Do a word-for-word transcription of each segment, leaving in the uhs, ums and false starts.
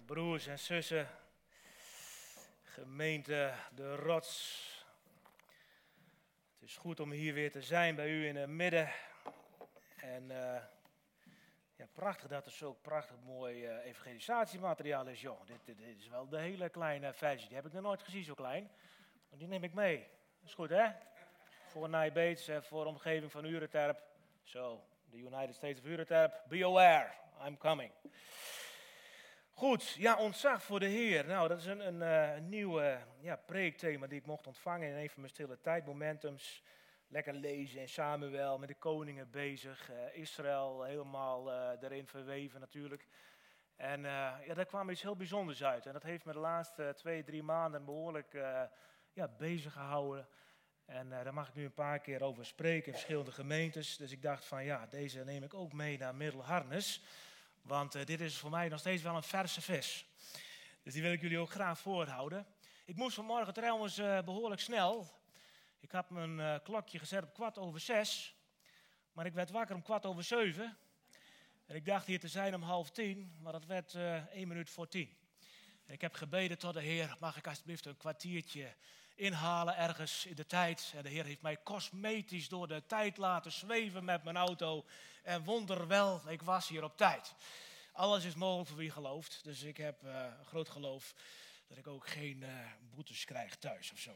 broers en zussen, gemeente De Rots. Het is goed om hier weer te zijn bij u in het midden. En uh, ja, prachtig dat er zo prachtig mooi uh, evangelisatiemateriaal is, joh. Dit, dit, dit is wel de hele kleine versie, die heb ik nog nooit gezien zo klein. Die neem ik mee. Dat is goed, hè? Voor Nijbeets en voor de omgeving van Ureterp. Zo, the United States of Ureterp, be aware, I'm coming. Goed, ja, ontzag voor de Heer. Nou, dat is een, een, uh, een nieuw uh, ja, preekthema die ik mocht ontvangen in een van mijn stille tijdmomentums. Lekker lezen in Samuel, met de koningen bezig. Uh, Israël helemaal uh, erin verweven natuurlijk. En uh, ja, daar kwam iets heel bijzonders uit. En dat heeft me de laatste twee, drie maanden behoorlijk uh, ja, bezig gehouden. En uh, daar mag ik nu een paar keer over spreken in verschillende gemeentes. Dus ik dacht van ja, deze neem ik ook mee naar Middelharnis. Want uh, dit is voor mij nog steeds wel een verse vis. Dus die wil ik jullie ook graag voorhouden. Ik moest vanmorgen trouwens uh, behoorlijk snel. Ik had mijn uh, klokje gezet op kwart over zes. Maar ik werd wakker om kwart over zeven. En ik dacht hier te zijn om half tien. Maar dat werd uh, één minuut voor tien. En ik heb gebeden tot de Heer. Mag ik alsjeblieft een kwartiertje inhalen ergens in de tijd. En de Heer heeft mij cosmetisch door de tijd laten zweven met mijn auto. En wonderwel, ik was hier op tijd. Alles is mogelijk voor wie gelooft. Dus ik heb uh, een groot geloof dat ik ook geen uh, boetes krijg thuis of zo.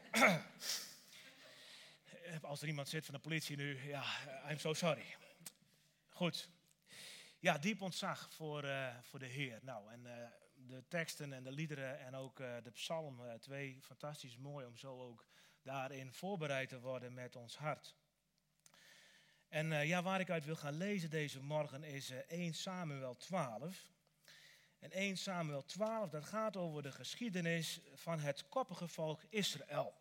Als er iemand zit van de politie nu, ja, I'm so sorry. Goed. Ja, diep ontzag voor, uh, voor de Heer. Nou, en uh, de teksten en de liederen en ook uh, de psalm uh, twee, fantastisch mooi om zo ook daarin voorbereid te worden met ons hart. En uh, ja, waar ik uit wil gaan lezen deze morgen is uh, eerste Samuel twaalf. En eerste Samuel twaalf, dat gaat over de geschiedenis van het koppige volk Israël.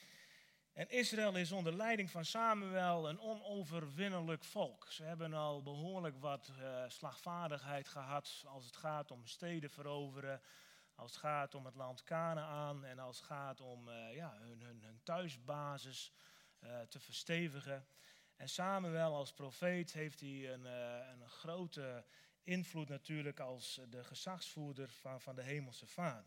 En Israël is onder leiding van Samuel een onoverwinnelijk volk. Ze hebben al behoorlijk wat uh, slagvaardigheid gehad als het gaat om steden veroveren, als het gaat om het land Kanaan en als het gaat om uh, ja, hun, hun, hun thuisbasis uh, te verstevigen. En Samuel als profeet heeft hij een, uh, een grote invloed natuurlijk als de gezagsvoerder van, van de hemelse Vader.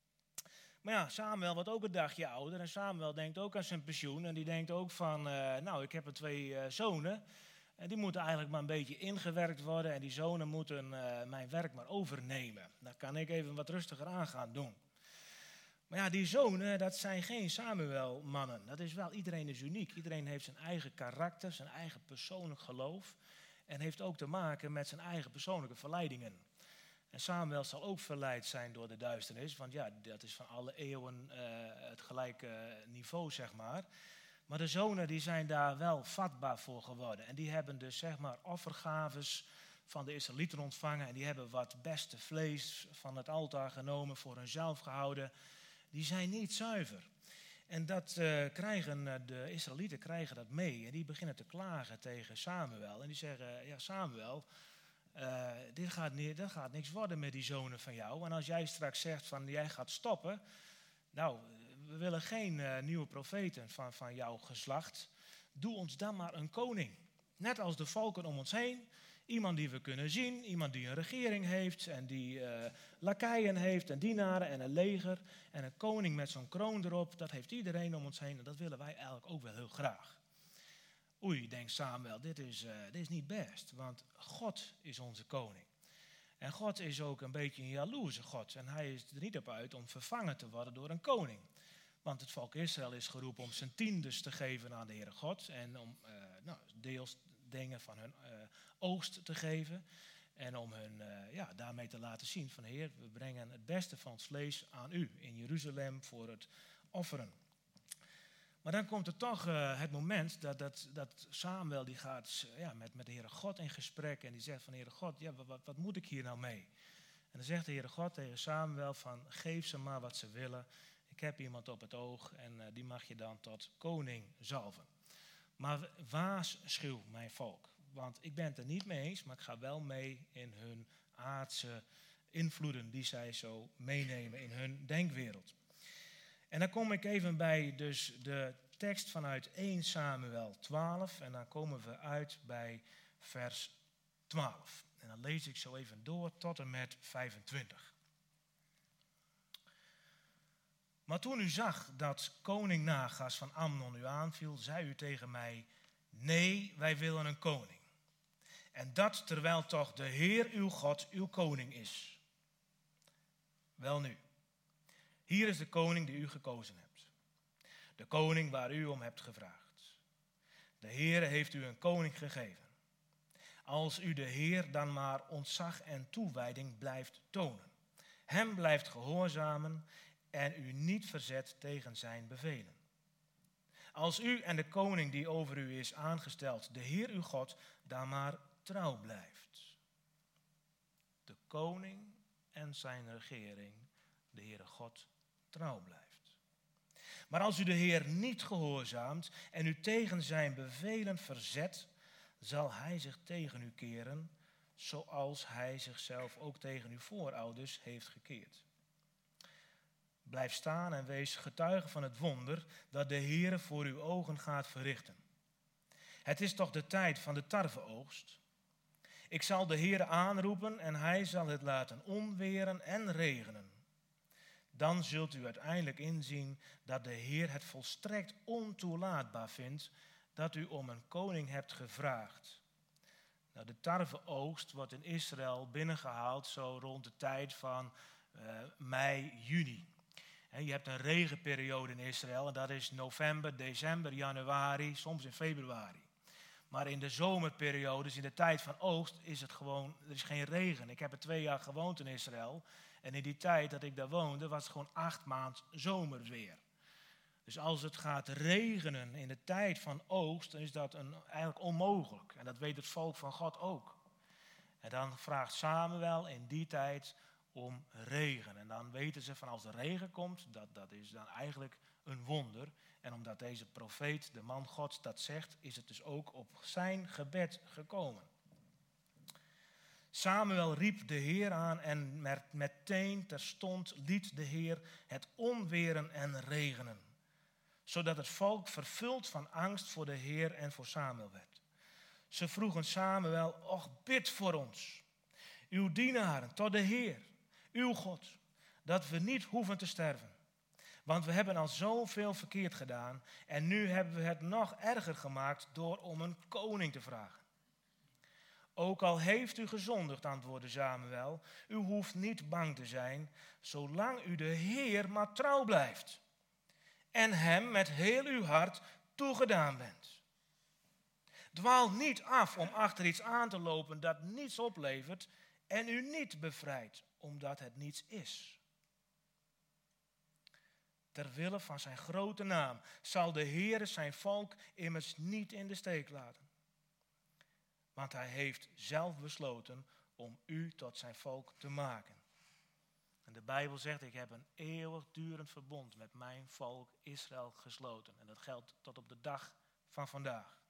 Maar ja, Samuel wordt ook een dagje ouder en Samuel denkt ook aan zijn pensioen. En die denkt ook van, uh, nou, ik heb er twee uh, zonen. En die moeten eigenlijk maar een beetje ingewerkt worden. En die zonen moeten uh, mijn werk maar overnemen. Dan kan ik even wat rustiger aan gaan doen. Maar ja, die zonen, dat zijn geen Samuel-mannen. Dat is wel, iedereen is uniek. Iedereen heeft zijn eigen karakter, zijn eigen persoonlijk geloof. En heeft ook te maken met zijn eigen persoonlijke verleidingen. En Samuel zal ook verleid zijn door de duisternis, want ja, dat is van alle eeuwen uh, het gelijke niveau, zeg maar. Maar de zonen die zijn daar wel vatbaar voor geworden. En die hebben dus, zeg maar, offergaves van de Israëlieten ontvangen. En die hebben wat beste vlees van het altaar genomen, voor hunzelf gehouden. Die zijn niet zuiver. En dat uh, krijgen, de Israëlieten krijgen dat mee. En die beginnen te klagen tegen Samuel. En die zeggen, ja Samuel, Uh, dit gaat niet, dat gaat niks worden met die zonen van jou. En als jij straks zegt van jij gaat stoppen. Nou, we willen geen uh, nieuwe profeten van, van jouw geslacht. Doe ons dan maar een koning. Net als de volken om ons heen. Iemand die we kunnen zien. Iemand die een regering heeft. En die uh, lakeien heeft en dienaren en een leger. En een koning met zo'n kroon erop. Dat heeft iedereen om ons heen. En dat willen wij eigenlijk ook wel heel graag. Oei, denkt Samuel, dit is, uh, dit is niet best, want God is onze koning. En God is ook een beetje een jaloerse God. En hij is er niet op uit om vervangen te worden door een koning. Want het volk Israël is geroepen om zijn tiendes te geven aan de Heere God. En om uh, nou, deels dingen van hun uh, oogst te geven. En om hun uh, ja, daarmee te laten zien van Heer, we brengen het beste van het vlees aan u in Jeruzalem voor het offeren. Maar dan komt er toch uh, het moment dat, dat, dat Samuel die gaat uh, ja, met, met de Heere God in gesprek. En die zegt van Heere God, ja, wat, wat moet ik hier nou mee? En dan zegt de Heere God tegen Samuel van geef ze maar wat ze willen. Ik heb iemand op het oog en uh, die mag je dan tot koning zalven. Maar waarschuw mijn volk. Want ik ben het er niet mee eens, maar ik ga wel mee in hun aardse invloeden die zij zo meenemen in hun denkwereld. En dan kom ik even bij dus de tekst vanuit eerste Samuel twaalf. En dan komen we uit bij vers twaalf. En dan lees ik zo even door tot en met vijfentwintig. Maar toen u zag dat koning Nagas van Amnon u aanviel, zei u tegen mij, nee, wij willen een koning. En dat terwijl toch de Heer uw God uw koning is. Welnu, hier is de koning die u gekozen hebt. De koning waar u om hebt gevraagd. De Heer heeft u een koning gegeven. Als u de Heer dan maar ontzag en toewijding blijft tonen. Hem blijft gehoorzamen en u niet verzet tegen zijn bevelen. Als u en de koning die over u is aangesteld, de Heer uw God, dan maar trouw blijft. De koning en zijn regering, de Heere God, trouw blijft. Maar als u de Heer niet gehoorzaamt en u tegen zijn bevelen verzet, zal hij zich tegen u keren, zoals hij zichzelf ook tegen uw voorouders heeft gekeerd. Blijf staan en wees getuige van het wonder dat de Heere voor uw ogen gaat verrichten. Het is toch de tijd van de tarweoogst. Ik zal de Heere aanroepen en hij zal het laten onweren en regenen. Dan zult u uiteindelijk inzien dat de Heer het volstrekt ontoelaatbaar vindt dat u om een koning hebt gevraagd. Nou, de tarweoogst wordt in Israël binnengehaald zo rond de tijd van uh, mei, juni. En je hebt een regenperiode in Israël en dat is november, december, januari, soms in februari. Maar in de zomerperiodes, in de tijd van oogst, is het gewoon, er is geen regen. Ik heb er twee jaar gewoond in Israël. En in die tijd dat ik daar woonde, was het gewoon acht maanden zomerweer. Dus als het gaat regenen in de tijd van oogst, dan is dat een, eigenlijk onmogelijk. En dat weet het volk van God ook. En dan vraagt Samuel in die tijd om regen. En dan weten ze van als er regen komt, dat, dat is dan eigenlijk een wonder. En omdat deze profeet, de man Gods, dat zegt, is het dus ook op zijn gebed gekomen. Samuel riep de Heer aan en meteen terstond liet de Heer het onweren en regenen. Zodat het volk vervuld van angst voor de Heer en voor Samuel werd. Ze vroegen Samuel, och bid voor ons, uw dienaren, tot de Heer, uw God, dat we niet hoeven te sterven. Want we hebben al zoveel verkeerd gedaan en nu hebben we het nog erger gemaakt door om een koning te vragen. Ook al heeft u gezondigd, antwoordde Samuel, u hoeft niet bang te zijn, zolang u de Heer maar trouw blijft. En hem met heel uw hart toegedaan bent. Dwaal niet af om achter iets aan te lopen dat niets oplevert en u niet bevrijdt, omdat het niets is. Ter wille van zijn grote naam zal de Heer zijn volk immers niet in de steek laten. Want hij heeft zelf besloten om u tot zijn volk te maken. En de Bijbel zegt, ik heb een eeuwigdurend verbond met mijn volk Israël gesloten. En dat geldt tot op de dag van vandaag.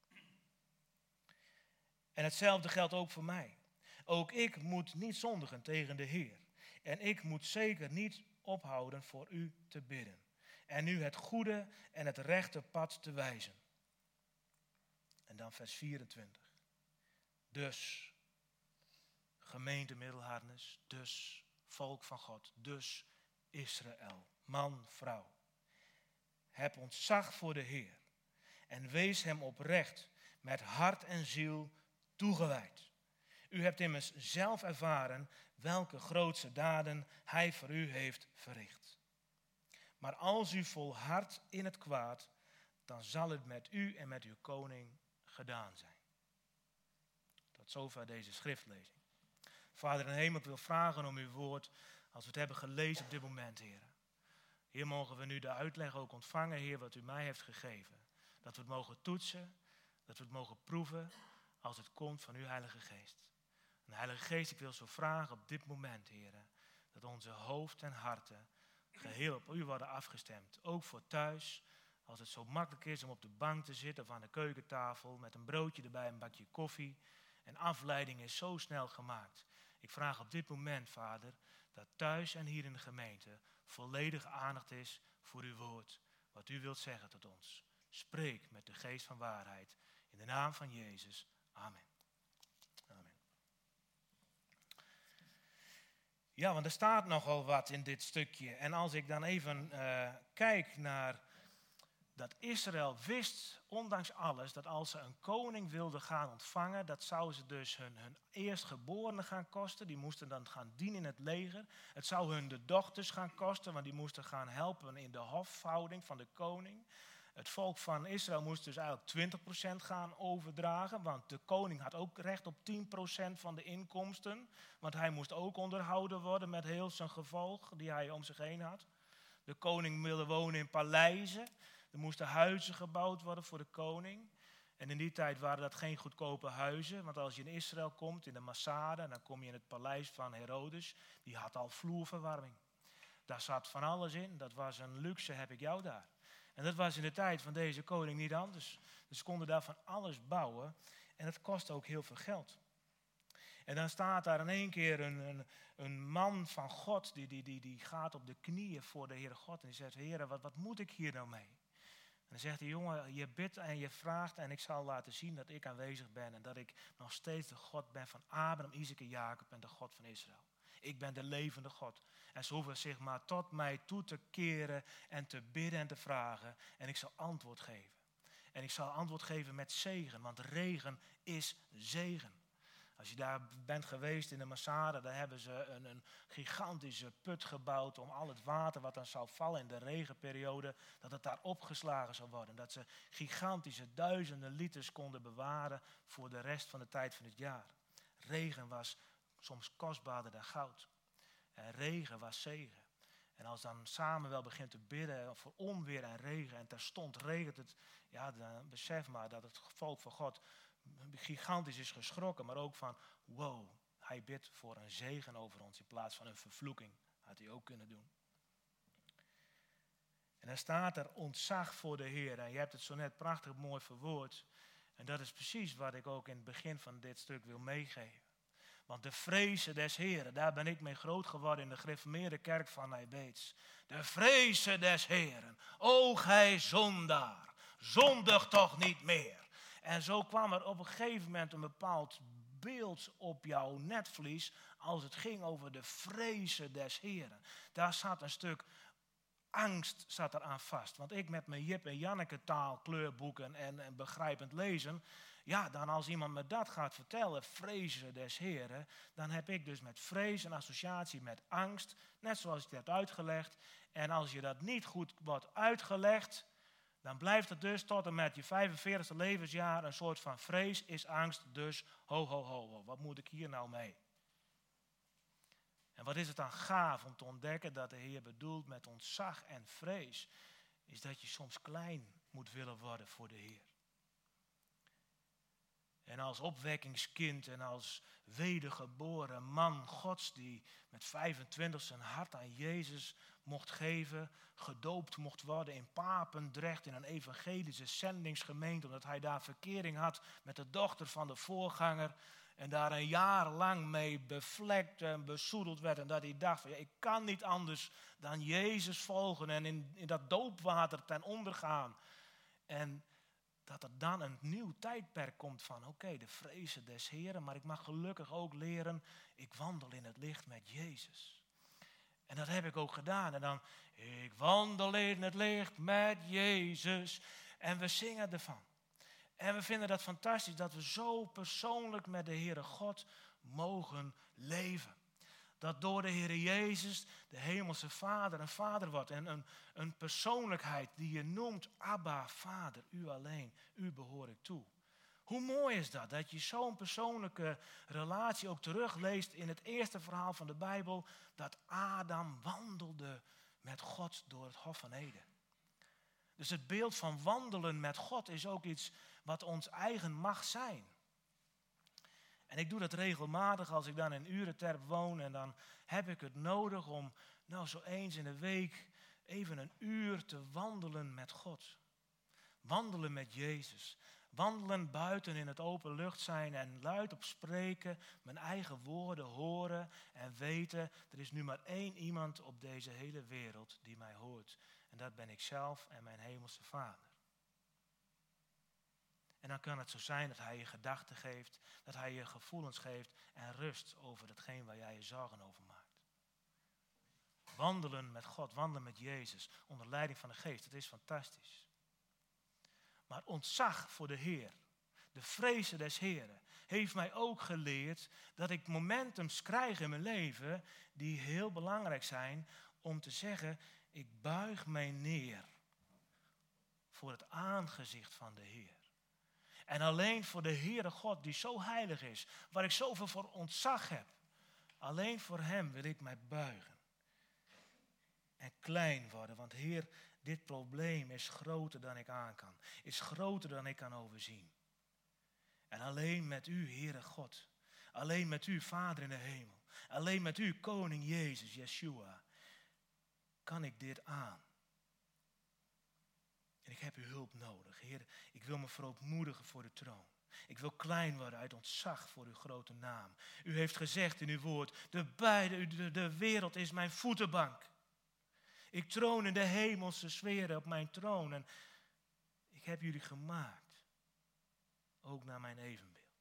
En hetzelfde geldt ook voor mij. Ook ik moet niet zondigen tegen de Heer. En ik moet zeker niet ophouden voor u te bidden. En u het goede en het rechte pad te wijzen. En dan vers vierentwintig. Dus, gemeente Middelharnis, dus volk van God, dus Israël, man, vrouw. Heb ontzag voor de Heer en wees hem oprecht met hart en ziel toegewijd. U hebt immers zelf ervaren welke grootse daden hij voor u heeft verricht. Maar als u volhardt in het kwaad, dan zal het met u en met uw koning gedaan zijn. Tot zover deze schriftlezing. Vader in de hemel, ik wil vragen om uw woord als we het hebben gelezen op dit moment, Heer. Hier mogen we nu de uitleg ook ontvangen, Heer, wat u mij heeft gegeven. Dat we het mogen toetsen, dat we het mogen proeven als het komt van uw Heilige Geest. En Heilige Geest, ik wil zo vragen op dit moment, Heer, dat onze hoofd en harten geheel op u worden afgestemd. Ook voor thuis, als het zo makkelijk is om op de bank te zitten of aan de keukentafel met een broodje erbij, een bakje koffie. En afleiding is zo snel gemaakt. Ik vraag op dit moment, Vader, dat thuis en hier in de gemeente volledige aandacht is voor uw woord. Wat u wilt zeggen tot ons. Spreek met de geest van waarheid. In de naam van Jezus. Amen. Amen. Ja, want er staat nogal wat in dit stukje. En als ik dan even uh, kijk naar dat Israël wist, ondanks alles, dat als ze een koning wilden gaan ontvangen, dat zou ze dus hun, hun eerstgeborene gaan kosten. Die moesten dan gaan dienen in het leger. Het zou hun de dochters gaan kosten, want die moesten gaan helpen in de hofhouding van de koning. Het volk van Israël moest dus eigenlijk twintig procent gaan overdragen, want de koning had ook recht op tien procent van de inkomsten. Want hij moest ook onderhouden worden met heel zijn gevolg die hij om zich heen had. De koning wilde wonen in paleizen. Er moesten huizen gebouwd worden voor de koning. En in die tijd waren dat geen goedkope huizen. Want als je in Israël komt, in de Masada, dan kom je in het paleis van Herodes. Die had al vloerverwarming. Daar zat van alles in. Dat was een luxe, heb ik jou daar. En dat was in de tijd van deze koning niet anders. Dus ze konden daar van alles bouwen. En dat kostte ook heel veel geld. En dan staat daar in één keer een, een, een man van God. Die, die, die, die gaat op de knieën voor de Heere God. En die zegt, Heere, wat, wat moet ik hier nou mee? En dan zegt hij, jongen, je bidt en je vraagt en ik zal laten zien dat ik aanwezig ben. En dat ik nog steeds de God ben van Abraham, Isaac en Jacob en de God van Israël. Ik ben de levende God. En ze hoeven zich maar tot mij toe te keren en te bidden en te vragen. En ik zal antwoord geven. En ik zal antwoord geven met zegen, want regen is zegen. Als je daar bent geweest in de Masada, daar hebben ze een, een gigantische put gebouwd om al het water wat dan zou vallen in de regenperiode, dat het daar opgeslagen zou worden. Dat ze gigantische duizenden liters konden bewaren voor de rest van de tijd van het jaar. Regen was soms kostbaarder dan goud. En regen was zegen. En als dan Samuel begint te bidden voor onweer en regen en terstond regent het, ja, dan besef maar dat het volk van God gigantisch is geschrokken, maar ook van, wow, hij bidt voor een zegen over ons in plaats van een vervloeking. Had hij ook kunnen doen. En dan staat er ontzag voor de Heer. En je hebt het zo net prachtig mooi verwoord. En dat is precies wat ik ook in het begin van dit stuk wil meegeven. Want de vrezen des Heeren, daar ben ik mee groot geworden in de gereformeerde kerk van Nijbeets. De vrezen des Heeren, o gij zondaar, zondig toch niet meer. En zo kwam er op een gegeven moment een bepaald beeld op jouw netvlies als het ging over de vrezen des Heeren. Daar zat een stuk angst zat er aan vast. Want ik met mijn Jip en Janneke taal, kleurboeken en, en begrijpend lezen, ja, dan als iemand me dat gaat vertellen, vrezen des Heeren, dan heb ik dus met vrees een associatie met angst, net zoals ik het heb uitgelegd. En als je dat niet goed wordt uitgelegd, dan blijft het dus tot en met je vijfenveertigste levensjaar een soort van vrees is angst. Dus ho, ho, ho, ho, wat moet ik hier nou mee? En wat is het dan gaaf om te ontdekken dat de Heer bedoelt met ontzag en vrees, is dat je soms klein moet willen worden voor de Heer. En als opwekkingskind en als wedergeboren man Gods die met vijfentwintig zijn hart aan Jezus mocht geven, gedoopt mocht worden in Papendrecht in een evangelische zendingsgemeente, omdat hij daar verkering had met de dochter van de voorganger en daar een jaar lang mee bevlekt en bezoedeld werd en dat hij dacht van ja, ik kan niet anders dan Jezus volgen en in, in dat doopwater ten onder gaan. En dat er dan een nieuw tijdperk komt van oké, okay, de vrezen des Heren, maar ik mag gelukkig ook leren, ik wandel in het licht met Jezus. En dat heb ik ook gedaan. En dan, ik wandel in het licht met Jezus. En we zingen ervan. En we vinden dat fantastisch dat we zo persoonlijk met de Heere God mogen leven. Dat door de Heere Jezus de hemelse Vader een vader wordt. En een, een persoonlijkheid die je noemt, Abba, Vader, u alleen, u behoor ik toe. Hoe mooi is dat, dat je zo'n persoonlijke relatie ook terugleest in het eerste verhaal van de Bijbel, dat Adam wandelde met God door het Hof van Eden. Dus het beeld van wandelen met God is ook iets wat ons eigen mag zijn. En ik doe dat regelmatig als ik dan in Ureterp woon en dan heb ik het nodig om nou zo eens in de week even een uur te wandelen met God. Wandelen met Jezus. Wandelen buiten in het open lucht zijn en luid op spreken, mijn eigen woorden horen en weten, er is nu maar één iemand op deze hele wereld die mij hoort. En dat ben ik zelf en mijn hemelse Vader. En dan kan het zo zijn dat hij je gedachten geeft, dat hij je gevoelens geeft en rust over datgene waar jij je zorgen over maakt. Wandelen met God, wandelen met Jezus, onder leiding van de Geest, dat is fantastisch. Maar ontzag voor de Heer, de vrezen des Heeren, heeft mij ook geleerd dat ik momentums krijg in mijn leven die heel belangrijk zijn om te zeggen, ik buig mij neer voor het aangezicht van de Heer. En alleen voor de Heere God die zo heilig is, waar ik zoveel voor ontzag heb. Alleen voor Hem wil ik mij buigen. En klein worden, want Heer, dit probleem is groter dan ik aan kan. Is groter dan ik kan overzien. En alleen met U, Heere God. Alleen met U, Vader in de hemel. Alleen met U, Koning Jezus, Yeshua. Kan ik dit aan. En ik heb uw hulp nodig. Heer, ik wil me verootmoedigen voor de troon. Ik wil klein worden uit ontzag voor uw grote naam. U heeft gezegd in uw woord, de, beide, de, de wereld is mijn voetenbank. Ik troon in de hemelse sferen op mijn troon. En ik heb jullie gemaakt. Ook naar mijn evenbeeld.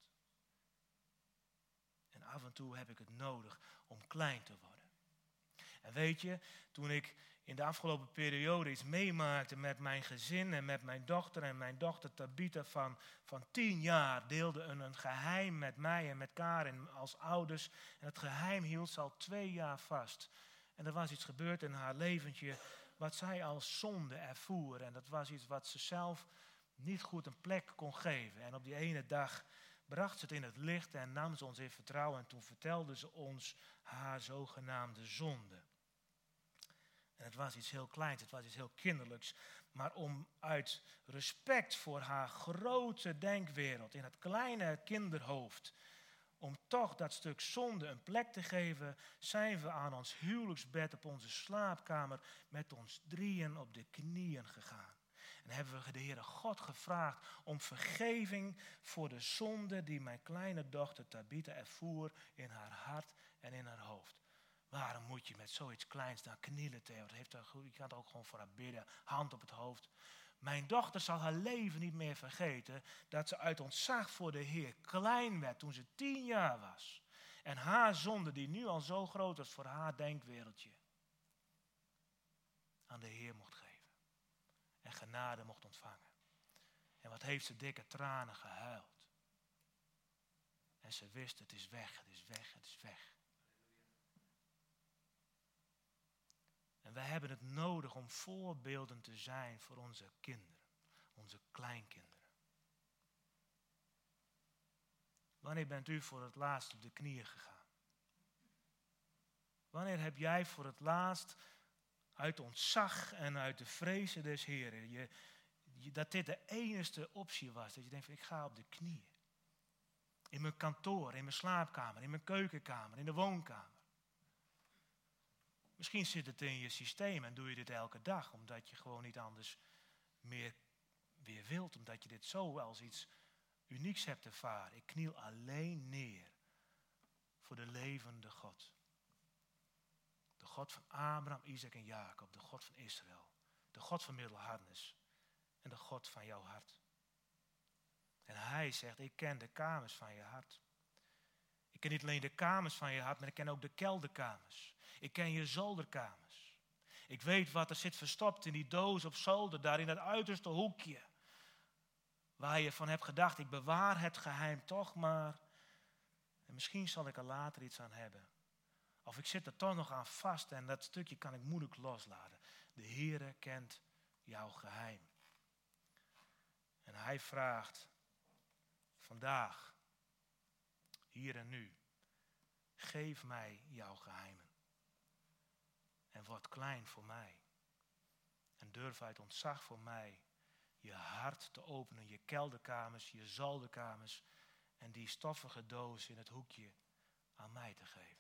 En af en toe heb ik het nodig om klein te worden. En weet je, toen ik in de afgelopen periode iets meemaakte met mijn gezin en met mijn dochter en mijn dochter Tabitha van, van tien jaar deelde een, een geheim met mij en met Karin als ouders. En het geheim hield ze al twee jaar vast. En er was iets gebeurd in haar leventje wat zij als zonde ervoer. En dat was iets wat ze zelf niet goed een plek kon geven. En op die ene dag bracht ze het in het licht en nam ze ons in vertrouwen. En toen vertelde ze ons haar zogenaamde zonde. En het was iets heel kleins, het was iets heel kinderlijks. Maar om uit respect voor haar grote denkwereld in het kleine kinderhoofd, om toch dat stuk zonde een plek te geven, zijn we aan ons huwelijksbed op onze slaapkamer met ons drieën op de knieën gegaan. En hebben we de Heere God gevraagd om vergeving voor de zonde die mijn kleine dochter Tabitha ervoer in haar hart en in haar hoofd. Waarom moet je met zoiets kleins daar knielen, Theo? Dat heeft er, je kan het ook gewoon voor haar bidden, hand op het hoofd. Mijn dochter zal haar leven niet meer vergeten dat ze uit ontzag voor de Heer klein werd toen ze tien jaar was. En haar zonde, die nu al zo groot was voor haar denkwereldje, aan de Heer mocht geven. En genade mocht ontvangen. En wat heeft ze dikke tranen gehuild. En ze wist, het is weg, het is weg, het is weg. En wij hebben het nodig om voorbeelden te zijn voor onze kinderen, onze kleinkinderen. Wanneer bent u voor het laatst op de knieën gegaan? Wanneer heb jij voor het laatst uit ontzag en uit de vrezen des Heren, je, je, dat dit de enige optie was, dat je denkt van ik ga op de knieën. In mijn kantoor, in mijn slaapkamer, in mijn keukenkamer, in de woonkamer. Misschien zit het in je systeem en doe je dit elke dag, omdat je gewoon niet anders meer weer wilt, omdat je dit zo als iets unieks hebt ervaren. Ik kniel alleen neer voor de levende God. De God van Abraham, Isaac en Jacob, de God van Israël, de God van middelharnis en de God van jouw hart. En hij zegt, ik ken de kamers van je hart. Ik ken niet alleen de kamers van je hart, maar ik ken ook de kelderkamers. Ik ken je zolderkamers. Ik weet wat er zit verstopt in die doos op zolder, daar in dat uiterste hoekje. Waar je van hebt gedacht, ik bewaar het geheim toch maar. En misschien zal ik er later iets aan hebben. Of ik zit er toch nog aan vast en dat stukje kan ik moeilijk loslaten. De Heere kent jouw geheim. En hij vraagt vandaag, hier en nu, geef mij jouw geheimen. En word klein voor mij. En durf uit ontzag voor mij je hart te openen, je kelderkamers, je zolderkamers en die stoffige doos in het hoekje aan mij te geven.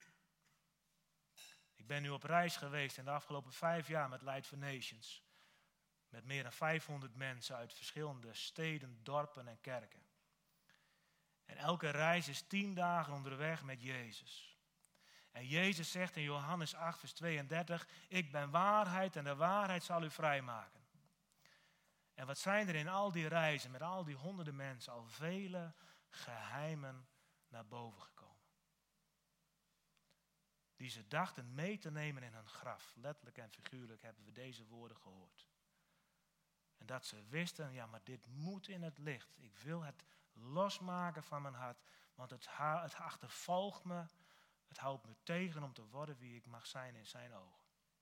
Ik ben nu op reis geweest in de afgelopen vijf jaar met Light for Nations. Met meer dan vijfhonderd mensen uit verschillende steden, dorpen en kerken. En elke reis is tien dagen onderweg met Jezus. En Jezus zegt in Johannes acht, vers tweeëndertig, ik ben waarheid en de waarheid zal u vrijmaken. En wat zijn er in al die reizen met al die honderden mensen al vele geheimen naar boven gekomen. die ze dachten mee te nemen in hun graf. Letterlijk en figuurlijk hebben we deze woorden gehoord. En dat ze wisten, ja, maar dit moet in het licht. Ik wil het losmaken van mijn hart, want het, ha- het achtervolgt me. Het houdt me tegen om te worden wie ik mag zijn in zijn ogen.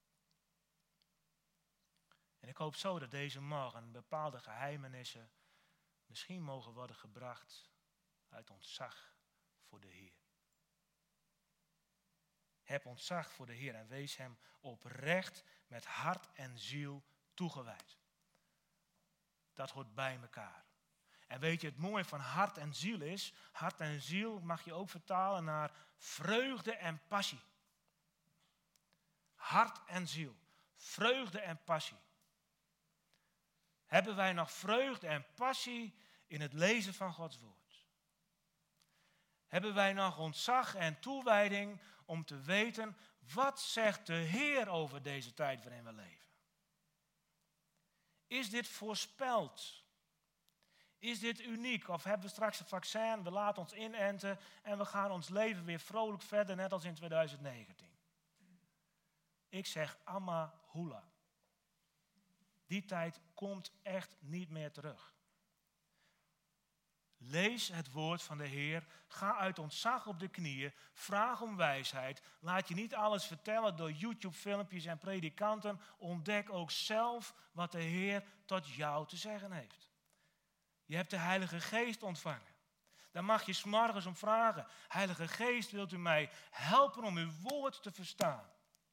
En ik hoop zo dat deze morgen bepaalde geheimenissen misschien mogen worden gebracht uit ontzag voor de Heer. Heb ontzag voor de Heer en wees hem oprecht met hart en ziel toegewijd. Dat hoort bij elkaar. En weet je, het mooie van hart en ziel is, hart en ziel mag je ook vertalen naar vreugde en passie. Hart en ziel, vreugde en passie. Hebben wij nog vreugde en passie in het lezen van Gods woord? Hebben wij nog ontzag en toewijding om te weten, wat zegt de Heer over deze tijd waarin we leven? Is dit voorspeld? Is dit uniek? Of hebben we straks een vaccin, we laten ons inenten en we gaan ons leven weer vrolijk verder, net als in twintig negentien? Ik zeg Amma Hula. Die tijd komt echt niet meer terug. Lees het woord van de Heer. Ga uit ontzag op de knieën. Vraag om wijsheid. Laat je niet alles vertellen door YouTube-filmpjes en predikanten. Ontdek ook zelf wat de Heer tot jou te zeggen heeft. Je hebt de Heilige Geest ontvangen. Daar mag je 's morgens om vragen. Heilige Geest, wilt u mij helpen om uw woord te verstaan?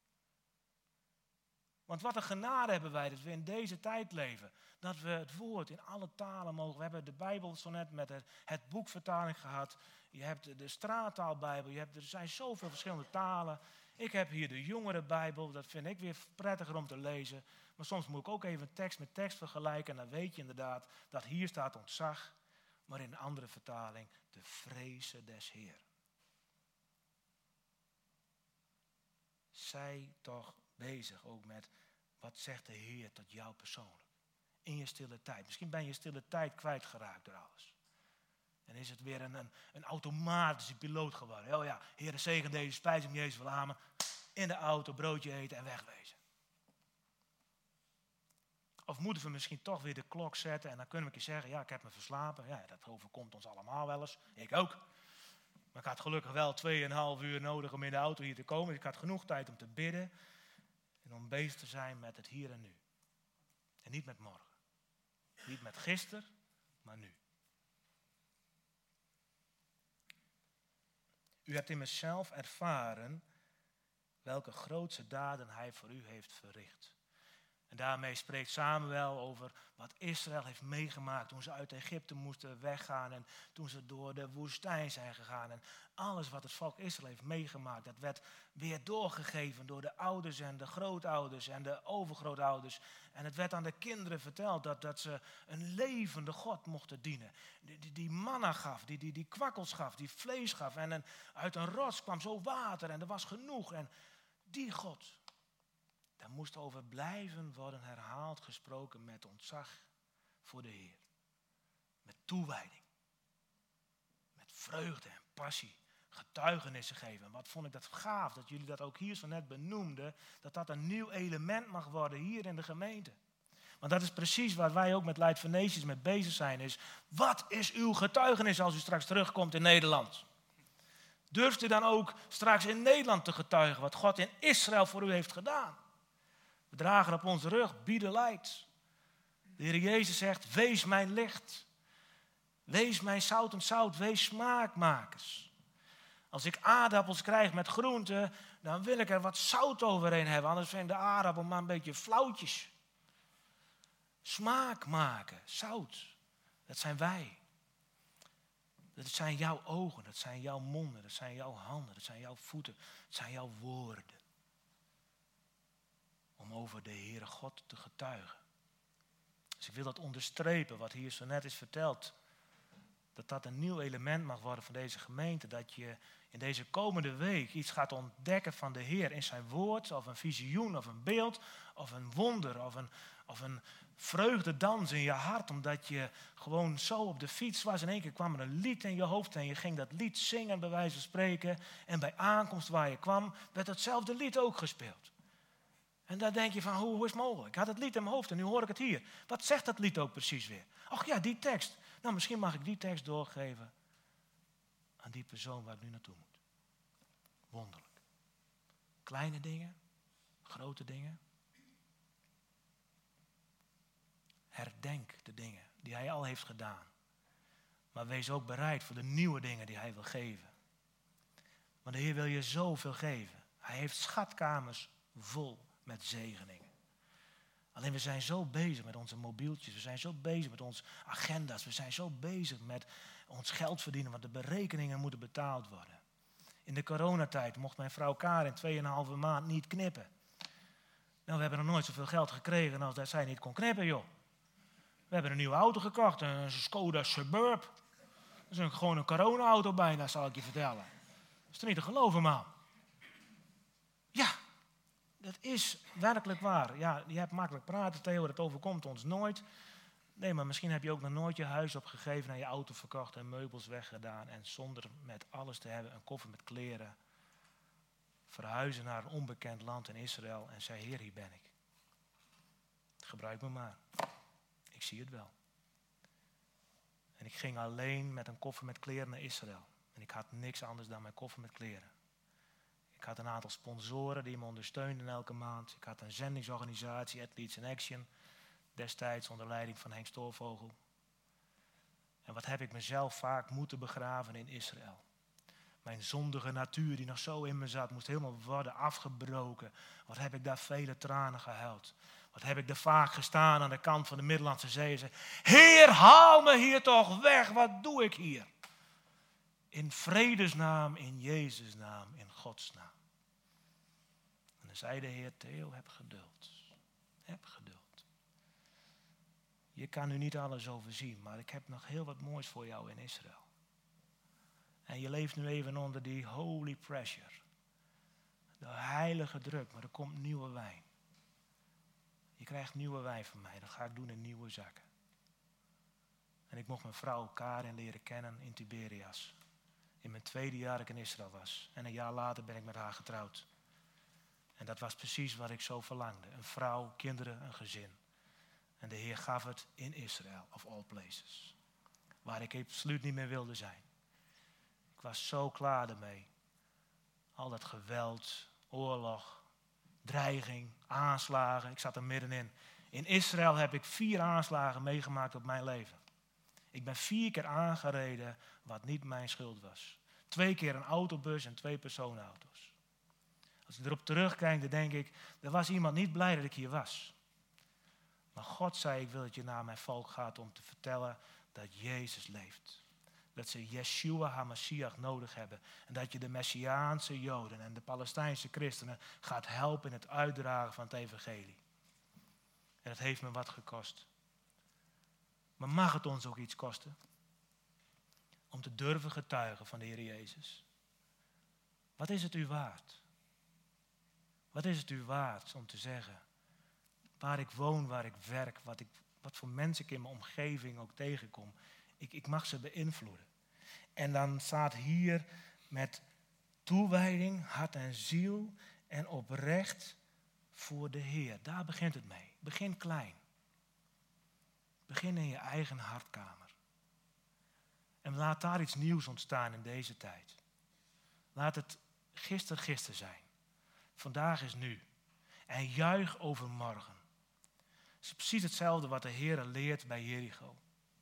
Want wat een genade hebben wij dat we in deze tijd leven. Dat we het woord in alle talen mogen. We hebben de Bijbel zo net met het, het boekvertaling gehad. Je hebt de, de straattaalbijbel. Je hebt, er zijn zoveel verschillende talen. Ik heb hier de jongere Bijbel. Dat vind ik weer prettiger om te lezen. Maar soms moet ik ook even tekst met tekst vergelijken. En dan weet je inderdaad dat hier staat ontzag. Maar in een andere vertaling de vrezen des Heer. Zij toch bezig ook met wat zegt de Heer tot jou persoonlijk. In je stille tijd. Misschien ben je stille tijd kwijtgeraakt door alles. En is het weer een, een, een automatische piloot geworden. Oh ja, Heer zegen deze spijs om Jezus wil amen. In de auto, broodje eten en wegwezen. Of moeten we misschien toch weer de klok zetten en dan kunnen we een keer zeggen, ja, ik heb me verslapen. Ja, dat overkomt ons allemaal wel eens. Ik ook. Maar ik had gelukkig wel tweeënhalf uur nodig om in de auto hier te komen. Dus ik had genoeg tijd om te bidden. En om bezig te zijn met het hier en nu. En niet met morgen. Niet met gisteren, maar nu. U hebt immers zelf ervaren welke grootse daden hij voor u heeft verricht. En daarmee spreekt Samuel over wat Israël heeft meegemaakt toen ze uit Egypte moesten weggaan en toen ze door de woestijn zijn gegaan. En alles wat het volk Israël heeft meegemaakt, dat werd weer doorgegeven door de ouders en de grootouders en de overgrootouders. En het werd aan de kinderen verteld dat, dat ze een levende God mochten dienen. Die, die, die manna gaf, die, die, die kwakkels gaf, die vlees gaf. En een, uit een rots kwam zo water en er was genoeg. En die God... Daar moest over blijven worden herhaald, gesproken met ontzag voor de Heer. Met toewijding. Met vreugde en passie. Getuigenissen geven. En wat vond ik dat gaaf, dat jullie dat ook hier zo net benoemden. Dat dat een nieuw element mag worden hier in de gemeente. Want dat is precies waar wij ook met Light for Nations mee bezig zijn. Is, wat is uw getuigenis als u straks terugkomt in Nederland? Durft u dan ook straks in Nederland te getuigen wat God in Israël voor u heeft gedaan? We dragen op onze rug, bieden light. De Heer Jezus zegt, wees mijn licht. Wees mijn zout en zout, wees smaakmakers. Als ik aardappels krijg met groenten, dan wil ik er wat zout overheen hebben. Anders vind ik de aardappel maar een beetje flauwtjes. Smaak maken, zout. Dat zijn wij. Dat zijn jouw ogen, dat zijn jouw monden, dat zijn jouw handen, dat zijn jouw voeten, dat zijn jouw woorden. Om over de Heere God te getuigen. Dus ik wil dat onderstrepen wat hier zo net is verteld. Dat dat een nieuw element mag worden van deze gemeente. Dat je in deze komende week iets gaat ontdekken van de Heer in zijn woord. Of een visioen, of een beeld, of een wonder, of een, of een vreugdedans in je hart. Omdat je gewoon zo op de fiets was. In één keer kwam er een lied in je hoofd en je ging dat lied zingen bij wijze van spreken. En bij aankomst waar je kwam, werd datzelfde lied ook gespeeld. En dan denk je van, hoe, hoe is het mogelijk? Ik had het lied in mijn hoofd en nu hoor ik het hier. Wat zegt dat lied ook precies weer? Ach ja, die tekst. Nou, misschien mag ik die tekst doorgeven aan die persoon waar ik nu naartoe moet. Wonderlijk. Kleine dingen, grote dingen. Herdenk de dingen die hij al heeft gedaan. Maar wees ook bereid voor de nieuwe dingen die hij wil geven. Want de Heer wil je zoveel geven. Hij heeft schatkamers vol met zegeningen. Alleen we zijn zo bezig met onze mobieltjes. We zijn zo bezig met onze agenda's. We zijn zo bezig met ons geld verdienen. Want de berekeningen moeten betaald worden. In de coronatijd mocht mijn vrouw Karin tweeënhalve maand niet knippen. Nou, we hebben nog nooit zoveel geld gekregen als dat zij niet kon knippen, joh. We hebben een nieuwe auto gekocht. Een Skoda Superb. Dat is een, gewoon een corona-auto bijna, zal ik je vertellen. Dat is toch niet te geloven, man? Ja. Dat is werkelijk waar. Ja, je hebt makkelijk praten, Theo, dat overkomt ons nooit. Nee, maar misschien heb je ook nog nooit je huis opgegeven en je auto verkocht en meubels weggedaan. En zonder met alles te hebben, een koffer met kleren, verhuizen naar een onbekend land in Israël en zei, Heer, hier ben ik. Gebruik me maar. Ik zie het wel. En ik ging alleen met een koffer met kleren naar Israël. En ik had niks anders dan mijn koffer met kleren. Ik had een aantal sponsoren die me ondersteunden elke maand. Ik had een zendingsorganisatie, Athletes in Action. Destijds onder leiding van Henk Stoorvogel. En wat heb ik mezelf vaak moeten begraven in Israël. Mijn zondige natuur die nog zo in me zat, moest helemaal worden afgebroken. Wat heb ik daar vele tranen gehuild. Wat heb ik daar vaak gestaan aan de kant van de Middellandse Zee. En zei, Heer, haal me hier toch weg. Wat doe ik hier? In vredesnaam, in Jezus' naam, in Gods naam. En dan zei de Heer, Theo, heb geduld. Heb geduld. Je kan nu niet alles overzien, maar ik heb nog heel wat moois voor jou in Israël. En je leeft nu even onder die holy pressure. De heilige druk, maar er komt nieuwe wijn. Je krijgt nieuwe wijn van mij, dat ga ik doen in nieuwe zakken. En ik mocht mijn vrouw Karin leren kennen in Tiberias. In mijn tweede jaar dat ik in Israël was. En een jaar later ben ik met haar getrouwd. En dat was precies wat ik zo verlangde. Een vrouw, kinderen, een gezin. En de Heer gaf het in Israël, of all places. Waar ik absoluut niet meer wilde zijn. Ik was zo klaar ermee. Al dat geweld, oorlog, dreiging, aanslagen. Ik zat er middenin. In Israël heb ik vier aanslagen meegemaakt op mijn leven. Ik ben vier keer aangereden wat niet mijn schuld was. Twee keer een autobus en twee personenauto's. Als ik erop terugkijk, dan denk ik, er was iemand niet blij dat ik hier was. Maar God zei, ik wil dat je naar mijn volk gaat om te vertellen dat Jezus leeft. Dat ze Yeshua HaMashiach nodig hebben. En dat je de Messiaanse Joden en de Palestijnse christenen gaat helpen in het uitdragen van het evangelie. En dat heeft me wat gekost. Maar mag het ons ook iets kosten? Om te durven getuigen van de Heer Jezus. Wat is het u waard? Wat is het u waard om te zeggen, waar ik woon, waar ik werk, wat, ik, wat voor mensen ik in mijn omgeving ook tegenkom. Ik, ik mag ze beïnvloeden. En dan staat hier met toewijding, hart en ziel en oprecht voor de Heer. Daar begint het mee. Begin klein. Begin in je eigen hartkamer. En laat daar iets nieuws ontstaan in deze tijd. Laat het gisteren gisteren zijn. Vandaag is nu. En juich over morgen. Het is precies hetzelfde wat de Heer leert bij Jericho.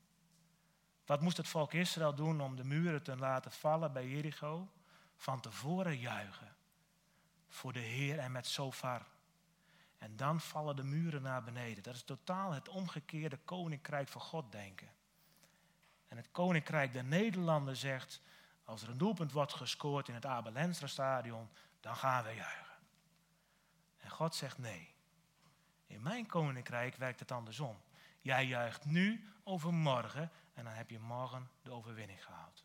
Wat moest het volk Israël doen om de muren te laten vallen bij Jericho? Van tevoren juichen. Voor de Heer en met zofar. En dan vallen de muren naar beneden. Dat is totaal het omgekeerde koninkrijk van God denken. En het koninkrijk der Nederlanden zegt, als er een doelpunt wordt gescoord in het Abel Enstra stadion, dan gaan we juichen. En God zegt nee. In mijn koninkrijk werkt het andersom. Jij juicht nu over morgen en dan heb je morgen de overwinning gehaald.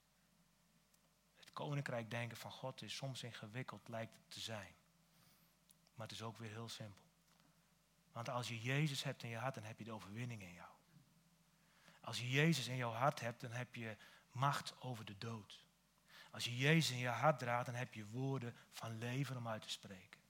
Het koninkrijk denken van God is soms ingewikkeld, lijkt het te zijn. Maar het is ook weer heel simpel. Want als je Jezus hebt in je hart, dan heb je de overwinning in jou. Als je Jezus in jouw hart hebt, dan heb je macht over de dood. Als je Jezus in je hart draagt, dan heb je woorden van leven om uit te spreken.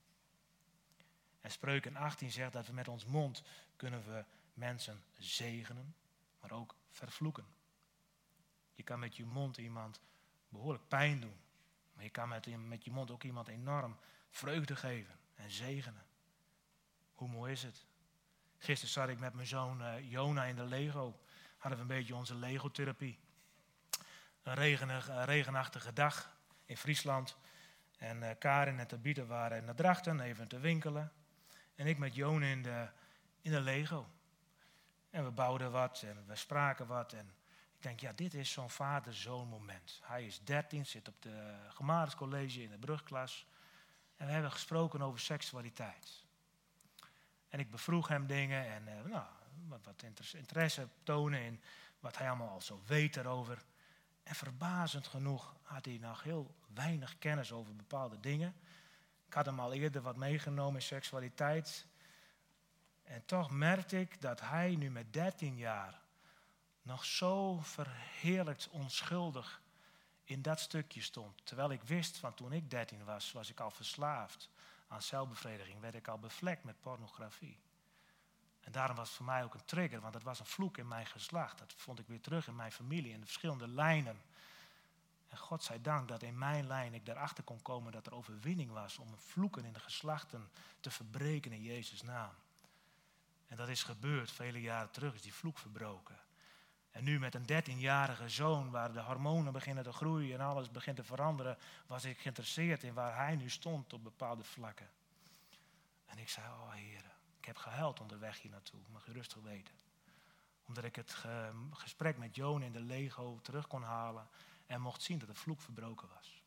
En Spreuken achttien zegt dat we met ons mond kunnen we mensen zegenen, maar ook vervloeken. Je kan met je mond iemand behoorlijk pijn doen. Maar je kan met, met je mond ook iemand enorm vreugde geven en zegenen. Hoe mooi is het? Gisteren zat ik met mijn zoon uh, Jona in de Lego. Hadden we een beetje onze Lego-therapie. Een regenig, uh, regenachtige dag in Friesland. En uh, Karin en Tabitha waren naar Drachten even te winkelen. En ik met Jona in de, in de Lego. En we bouwden wat en we spraken wat. En ik denk, ja, dit is zo'n vader-zoon moment. Hij is dertien, zit op de Gemaris College in de brugklas. En we hebben gesproken over seksualiteit. En ik bevroeg hem dingen en uh, nou, wat, wat interesse tonen in wat hij allemaal al zo weet erover. En verbazend genoeg had hij nog heel weinig kennis over bepaalde dingen. Ik had hem al eerder wat meegenomen in seksualiteit. En toch merkte ik dat hij nu met dertien jaar nog zo verheerlijkt onschuldig in dat stukje stond. Terwijl ik wist van toen ik dertien was, was ik al verslaafd aan zelfbevrediging. Werd ik al bevlekt met pornografie. En daarom was het voor mij ook een trigger, want het was een vloek in mijn geslacht. Dat vond ik weer terug in mijn familie, in de verschillende lijnen. En God zij dank dat in mijn lijn ik daarachter kon komen dat er overwinning was om vloeken in de geslachten te verbreken in Jezus' naam. En dat is gebeurd, vele jaren terug is die vloek verbroken. En nu met een dertienjarige zoon, waar de hormonen beginnen te groeien en alles begint te veranderen, was ik geïnteresseerd in waar hij nu stond op bepaalde vlakken. En ik zei, oh Heer, ik heb gehuild onderweg hier naartoe, mag u rustig weten. Omdat ik het ge- gesprek met Joon in de Lego terug kon halen en mocht zien dat de vloek verbroken was.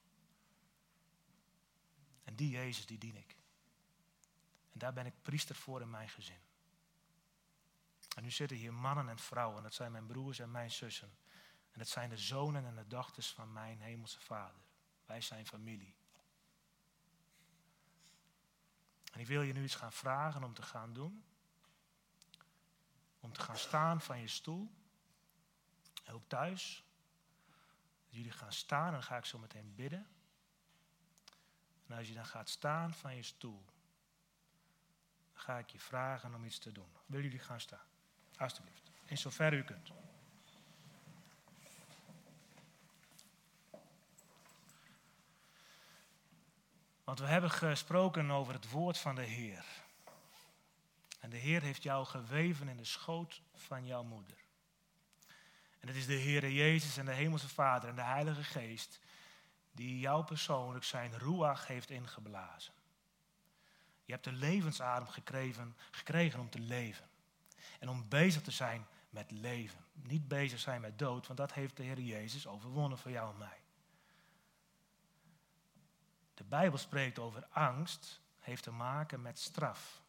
En die Jezus, die dien ik. En daar ben ik priester voor in mijn gezin. En nu zitten hier mannen en vrouwen, dat zijn mijn broers en mijn zussen. En dat zijn de zonen en de dochters van mijn hemelse Vader. Wij zijn familie. En ik wil je nu iets gaan vragen om te gaan doen. Om te gaan staan van je stoel. En ook thuis. Jullie gaan staan en dan ga ik zo meteen bidden. En als je dan gaat staan van je stoel, dan ga ik je vragen om iets te doen. Willen jullie gaan staan? Alsjeblieft. In zover u kunt. Want we hebben gesproken over het woord van de Heer. En de Heer heeft jou geweven in de schoot van jouw moeder. En het is de Heere Jezus en de Hemelse Vader en de Heilige Geest die jou persoonlijk zijn ruach heeft ingeblazen. Je hebt de levensadem gekregen, gekregen om te leven. En om bezig te zijn met leven. Niet bezig zijn met dood, want dat heeft de Heer Jezus overwonnen voor jou en mij. De Bijbel spreekt over angst, heeft te maken met straf.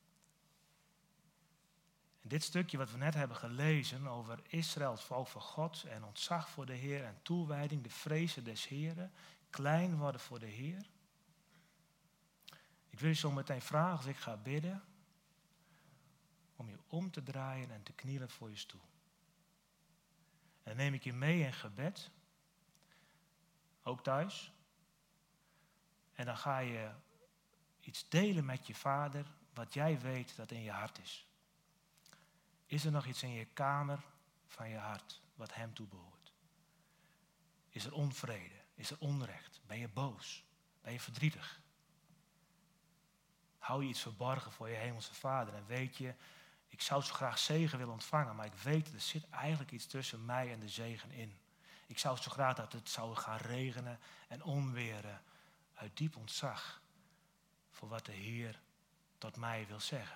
En dit stukje wat we net hebben gelezen over Israël, het volk van God en ontzag voor de Heer en toewijding, de vrezen des Heeren, klein worden voor de Heer. Ik wil je zo meteen vragen als ik ga bidden, om je om te draaien en te knielen voor je stoel. En dan neem ik je mee in gebed, ook thuis. En dan ga je iets delen met je vader, wat jij weet dat in je hart is. Is er nog iets in je kamer van je hart wat hem toebehoort? Is er onvrede? Is er onrecht? Ben je boos? Ben je verdrietig? Hou je iets verborgen voor je hemelse vader en weet je, ik zou zo graag zegen willen ontvangen, maar ik weet, er zit eigenlijk iets tussen mij en de zegen in. Ik zou zo graag dat het zou gaan regenen en onweren uit diep ontzag voor wat de Heer tot mij wil zeggen.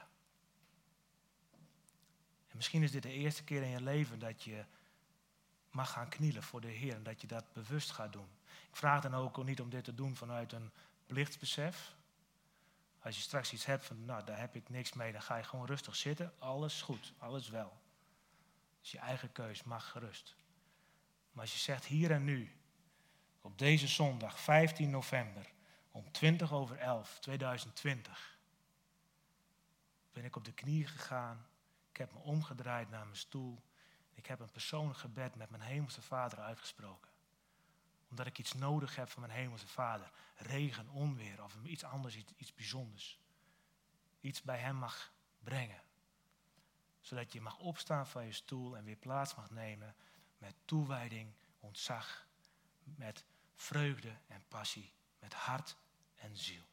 En misschien is dit de eerste keer in je leven dat je mag gaan knielen voor de Heer en dat je dat bewust gaat doen. Ik vraag dan ook niet om dit te doen vanuit een plichtsbesef. Als je straks iets hebt van, nou, daar heb ik niks mee, dan ga je gewoon rustig zitten. Alles goed, alles wel. Dat is je eigen keus, mag gerust. Maar als je zegt hier en nu, op deze zondag, vijftien november, om twintig over elf, tweeduizend twintig, ben ik op de knieën gegaan. Ik heb me omgedraaid naar mijn stoel. Ik heb een persoonlijk gebed met mijn hemelse Vader uitgesproken. Omdat ik iets nodig heb van mijn hemelse Vader. Regen, onweer of iets anders, iets, iets bijzonders. Iets bij hem mag brengen. Zodat je mag opstaan van je stoel en weer plaats mag nemen met toewijding, ontzag, met vreugde en passie, met hart en ziel.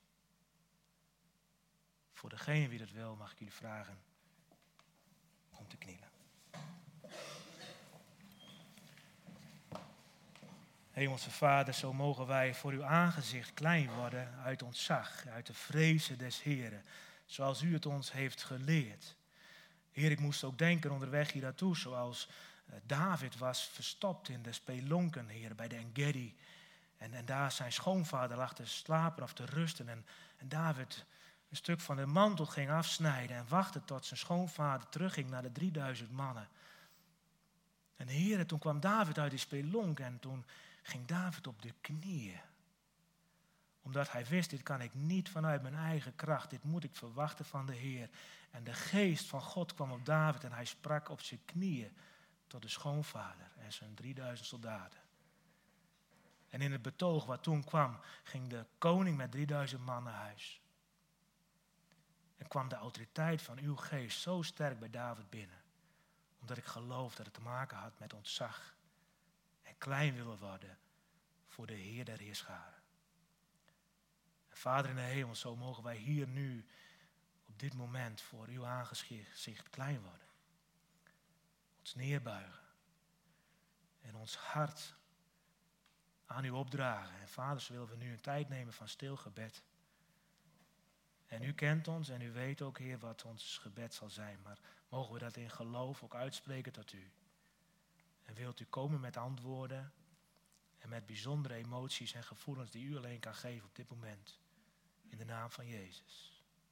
Voor degene wie dat wil, mag ik jullie vragen om te knielen. Hemelse Vader, zo mogen wij voor uw aangezicht klein worden uit ontzag, uit de vrezen des Heren, zoals u het ons heeft geleerd. Heer, ik moest ook denken onderweg hier naartoe, zoals David was verstopt in de spelonken, Heer, bij de Engedi. En, en daar zijn schoonvader lag te slapen of te rusten. En, en David een stuk van de mantel ging afsnijden en wachtte tot zijn schoonvader terugging naar de drieduizend mannen. En Heer, toen kwam David uit die spelonk en toen ging David op de knieën. Omdat hij wist, dit kan ik niet vanuit mijn eigen kracht. Dit moet ik verwachten van de Heer. En de geest van God kwam op David en hij sprak op zijn knieën tot de schoonvader en zijn drieduizend soldaten. En in het betoog wat toen kwam, ging de koning met drieduizend man naar huis. En kwam de autoriteit van uw geest zo sterk bij David binnen. Omdat ik geloof dat het te maken had met ontzag. En klein willen worden voor de Heer der Heerscharen. En Vader in de hemel, zo mogen wij hier nu op dit moment voor uw aangezicht klein worden. Ons neerbuigen. En ons hart aan u opdragen. En Vader, zo willen we nu een tijd nemen van stil gebed. En u kent ons en u weet ook, Heer, wat ons gebed zal zijn. Maar mogen we dat in geloof ook uitspreken tot u. En wilt u komen met antwoorden en met bijzondere emoties en gevoelens die u alleen kan geven op dit moment. In de naam van Jezus.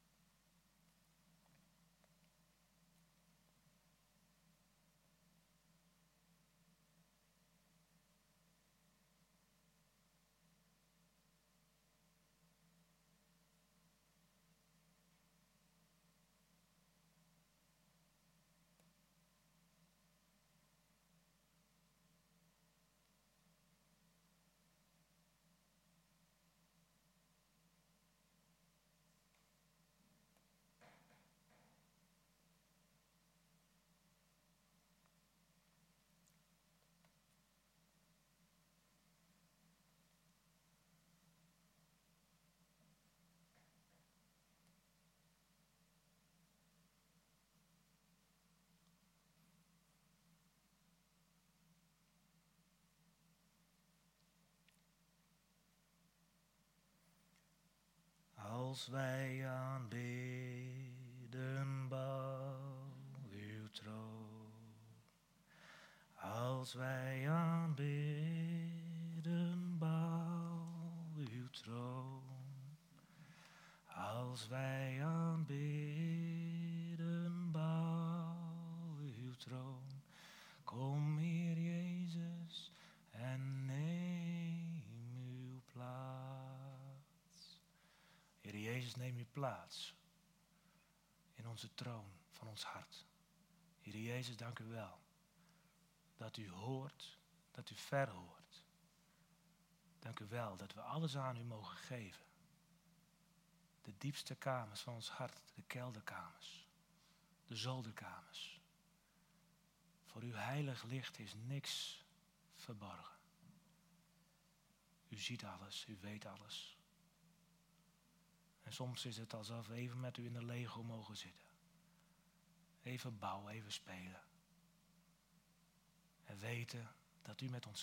Als wij aanbidden, bouw uw troon. Als wij aanbidden, bouw uw troon. Als wij aanbidden, bouw uw troon. Kom, Heer Jezus, en neem uw plaats. Heer Jezus, neem uw plaats in onze troon van ons hart. Heer Jezus, dank u wel dat u hoort, dat u verhoort. Dank u wel dat we alles aan u mogen geven. De diepste kamers van ons hart, de kelderkamers, de zolderkamers. Voor uw heilig licht is niks verborgen. U ziet alles, u weet alles. En soms is het alsof we even met u in de Lego mogen zitten. Even bouwen, even spelen. En weten dat u met ons